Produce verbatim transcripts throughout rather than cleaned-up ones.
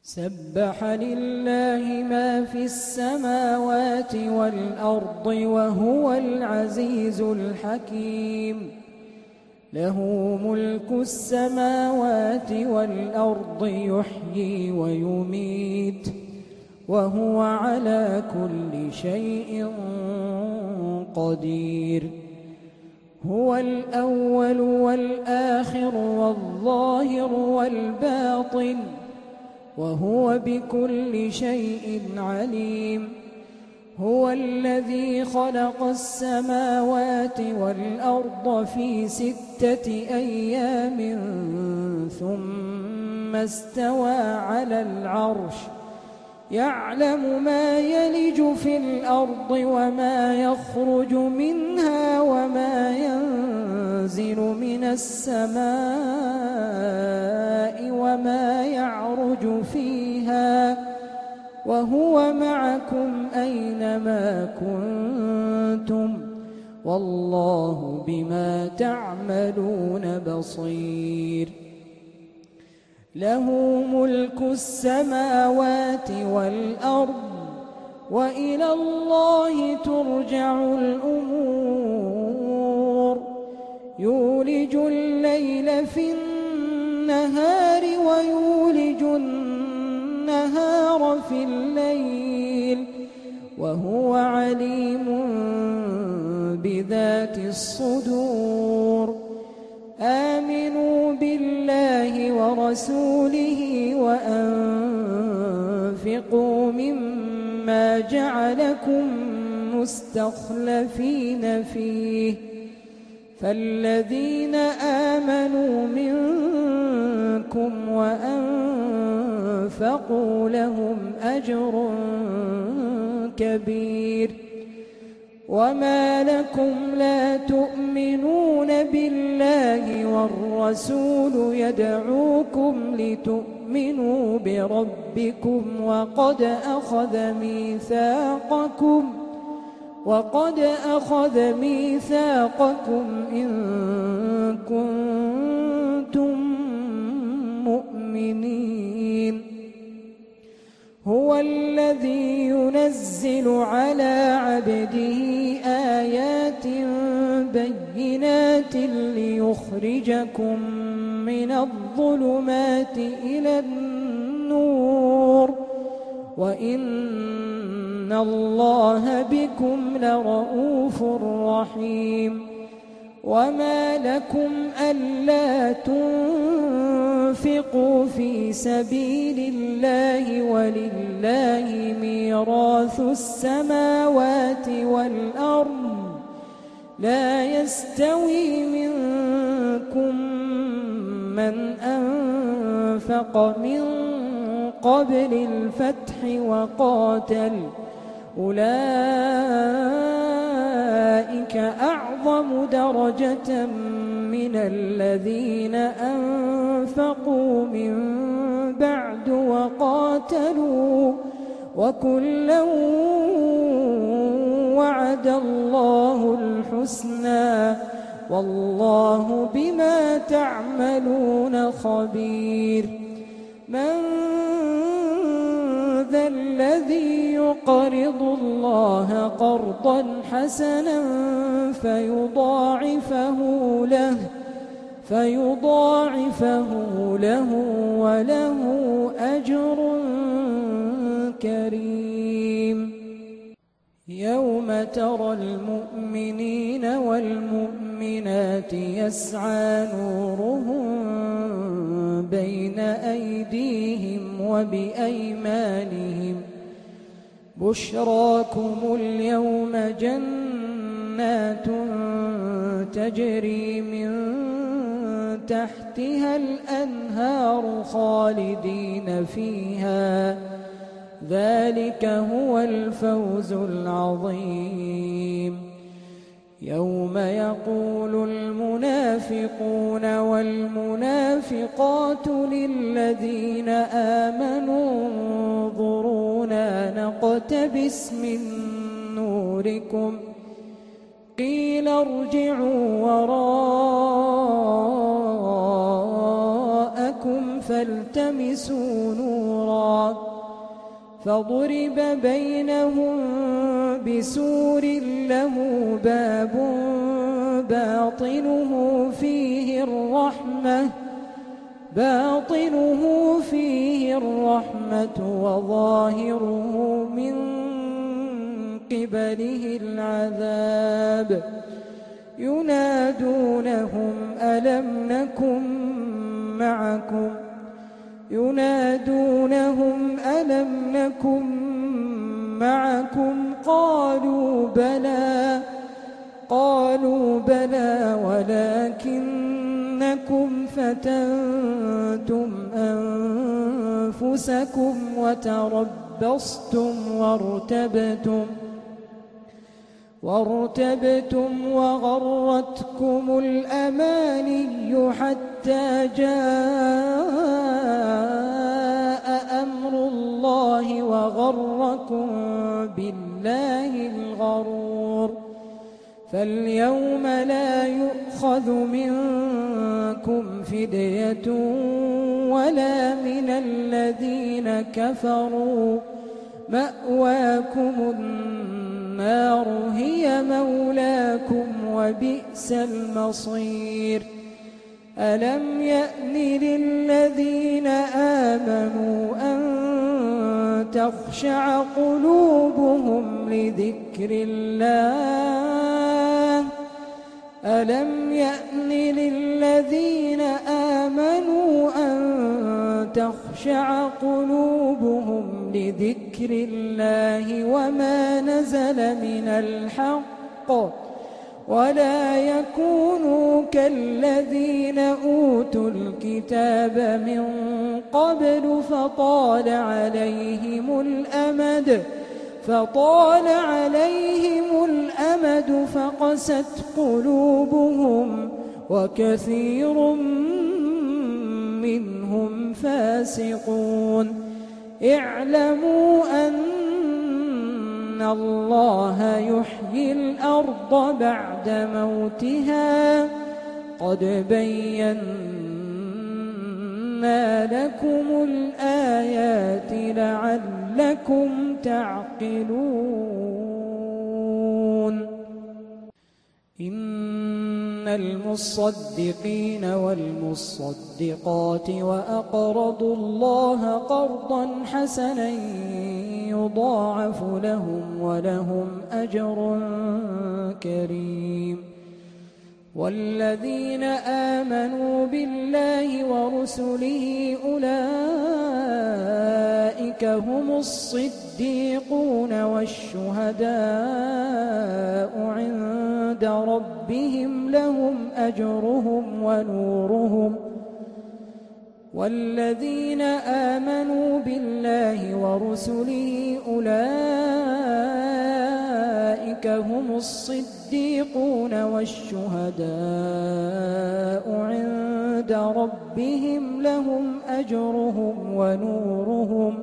سبح لله ما في السماوات والأرض وهو العزيز الحكيم. له ملك السماوات والأرض يحيي ويميت وهو على كل شيء قدير. هو الأول والآخر والظاهر والباطن وهو بكل شيء عليم. هو الذي خلق السماوات والأرض في ستة أيام ثم استوى على العرش يعلم ما يلج في الأرض وما يخرج منها وما ينزل من السماء وما يعرج فيها وهو معكم أينما كنتم والله بما تعملون بصير. له ملك السماوات والأرض وإلى الله ترجع الأمور. يولج الليل في النهار ويولج النهار في الليل وهو عليم بذات الصدور. آمنوا بالله ورسوله وأنفقوا مما جعلكم مستخلفين فيه فالذين آمنوا منكم وأنفقوا لهم أجر كبير. وما لكم لا تؤمنون بالله والرسول يدعوكم لتؤمنوا بربكم وقد أخذ ميثاقكم وقد أخذ ميثاقكم إن كنتم مؤمنين. هو الذي ينزل على عبده آيات بينات ليخرجكم من الظلمات إلى النور وإن الله بكم لرؤوف رحيم. وما لكم ألا تنفقوا في سبيل الله ولله ميراث السماوات والأرض لا يستوي منكم من أنفق من قبل الفتح وقاتل أولئك أعظم درجة من الذين أنفقوا من بعد وقاتلوا وكلا وعد الله الحسنى والله بما تعملون خبير. من ذا الذي يقرض الله قرضا حسنا فيضاعفه له فيضاعفه له وله أجر كريم. يوم ترى المؤمنين والمؤمنات يسعى نورهم بين أيديهم وبأيمانهم بشراكم اليوم جنات تجري من تحتها الأنهار خالدين فيها ذلك هو الفوز العظيم. يوم يقول المنافقون والمنافقات للذين آمنوا انظرونا نقتبس من نوركم قيل ارجعوا وراءكم فالتمسوا نورا فضرب بينهم بسور له باب باطنه فيه الرحمة باطنه فيه الرحمة وظاهره من قبله العذاب ينادونهم ألم نكن معكم ينادونهم ألم نكن معكم قالوا بلى قالوا بلى ولكنكم فتنتم أنفسكم وتربصتم وارتبتم وارتبتم وغرتكم الأماني حتى جاء أمر الله وغركم بالله الغرور فاليوم لا يؤخذ منكم فدية ولا من الذين كفروا مأواكم النار هي مولاكم وبئس المصير ألم يأن للذين آمنوا أن تخشع قلوبهم لذكر الله ألم يأن للذين آمنوا أن تخشع قلوبهم لذكر الله وما نزل من الحق ولا يكونوا كالذين أوتوا الكتاب من قبل فطال عليهم الأمد فطال عليهم الأمد فقست قلوبهم وكثير منهم فاسقون اعلموا أن الله يحيي الأرض بعد موتها قد بينا لكم الآيات لعلكم تعقلون إن المصدقين والمصدقات وأقرضوا الله قرضا حسنا يضاعف لهم ولهم أجر كريم والذين آمنوا بالله ورسله أولئك هم الصديقون والشهداء عند ربهم لهم أجرهم ونورهم والذين آمنوا بالله ورسله أولئك هم الصديقون والشهداء عند ربهم لهم أجرهم ونورهم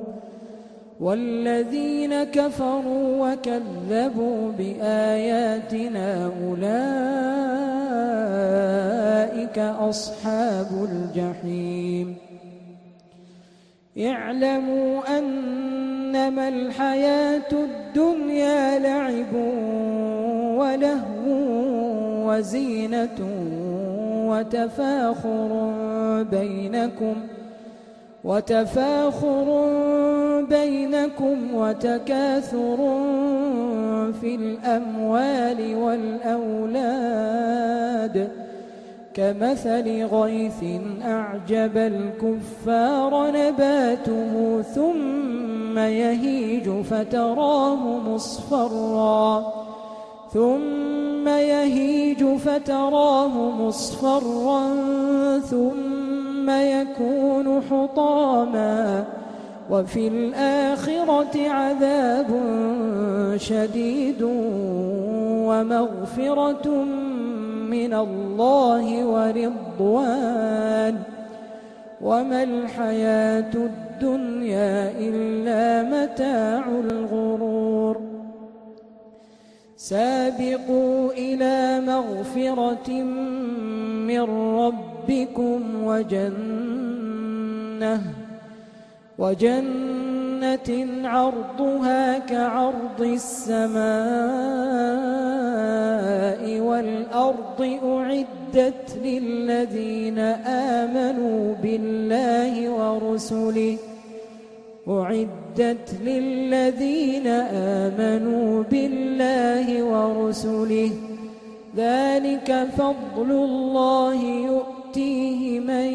والذين كفروا وكذبوا بآياتنا أولئك أصحاب الجحيم اعلموا أنما الحياة الدنيا لعب ولهو وزينة وتفاخر بينكم وتفاخر بينكم وتكاثر في الأموال والأولاد كمثل غيث أعجب الكفار نباته ثم يهيج فتراه مصفرا ثم يهيج فتراه مصفرا ثم يكون حطاما وفي الآخرة عذاب شديد ومغفرة من الله ورضوان وما الحياة الدنيا إلا متاع الغرور سابقوا إلى مغفرة من ربكم وجنة وجنة عرضها كعرض السماء والأرض أعدت للذين آمنوا بالله ورسله أعدت للذين آمنوا بالله ورسله ذلك فضل الله يؤتيه من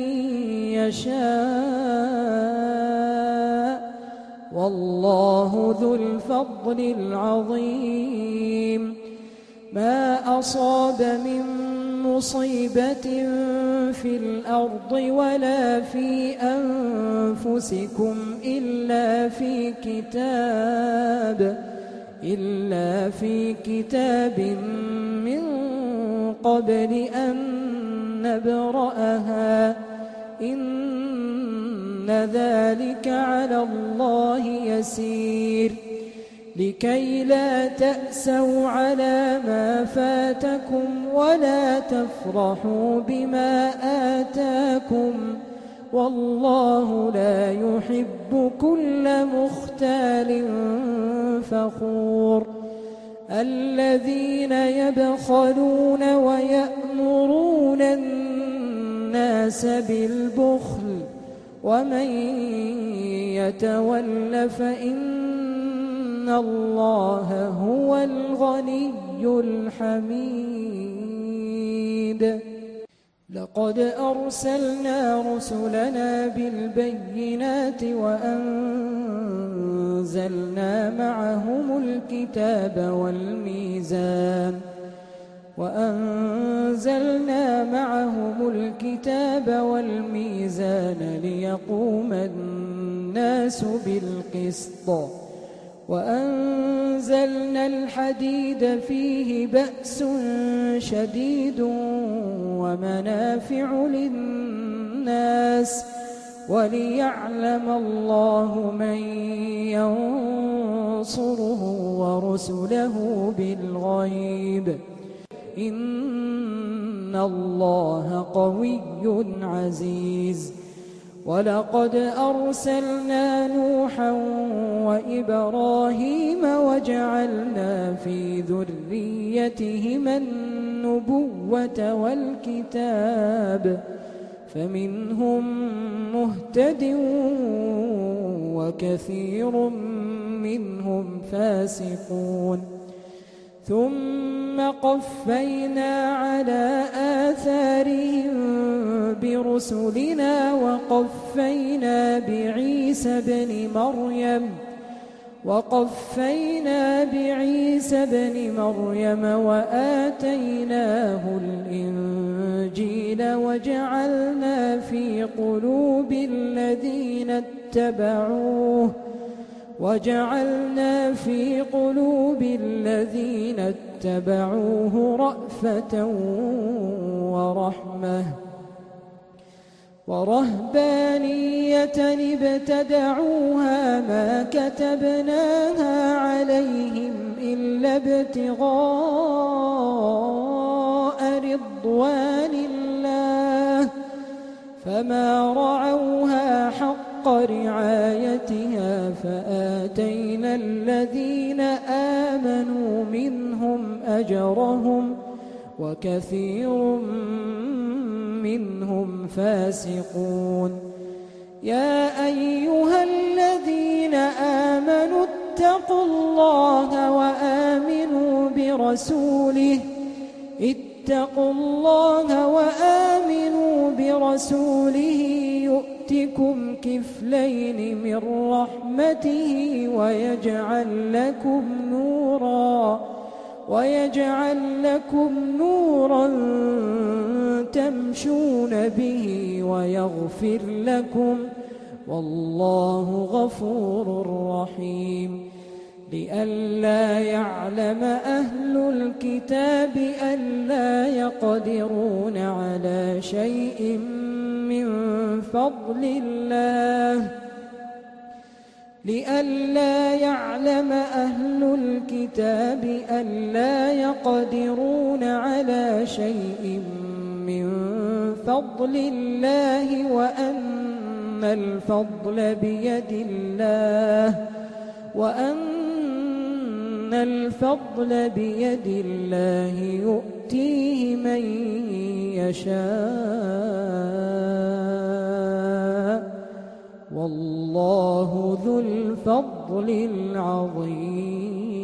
يشاء والله ذو الفضل العظيم ما أصاب من مصيبة في الأرض ولا في أنفسكم إلا في كتاب إلا في كتاب من قبل أن نبرأها إن ذلك على الله يسير لكي لا تأسوا على ما فاتكم ولا تفرحوا بما آتاكم والله لا يحب كل مختال فخور الذين يبخلون ويأمرون الناس بالبخل ومن يتول فإن الله هو الغني الحميد لقد أرسلنا رسلنا بالبينات وأنزلنا معهم الكتاب والميزان وأنزلنا معهم الكتاب والميزان ليقوم الناس بالقسط وأنزلنا الحديد فيه بأس شديد ومنافع للناس وليعلم الله من ينصره ورسله بالغيب إن الله قوي عزيز ولقد أرسلنا نوحا وإبراهيم وجعلنا في ذريتهما النبوة والكتاب فمنهم مهتد وكثير منهم فاسقون ثم قفينا على آثارهم برسلنا وقفينا بعيسى بن مريم وقفينا بعيسى بن مريم وآتيناه الإنجيل وجعلنا في قلوب الذين اتبعوه وجعلنا في قلوب الذين اتبعوه رأفة ورحمة ورهبانية ابتدعوها ما كتبناها عليهم إلا ابتغاء رضوان الله فما رعوها حق رعايتها فآتينا الذين آمنوا منهم أجرهم وكثير منهم فاسقون يا أيها الذين آمنوا اتقوا الله وآمنوا برسوله اتقوا الله وآمنوا برسوله يؤتكم كفلين من رحمته ويجعل لكم نورا ويجعل لكم نورا تمشون به ويغفر لكم والله غفور رحيم لئلا يعلم أهل الكتاب ألا يقدرون على شيء من فضل الله لئلا يعلم أهل الكتاب ألا يقدرون على شيء من فضل الله وأن الفضل بيد الله وأن الفضل بيد الله يؤتيه من يشاء والله ذو الفضل العظيم.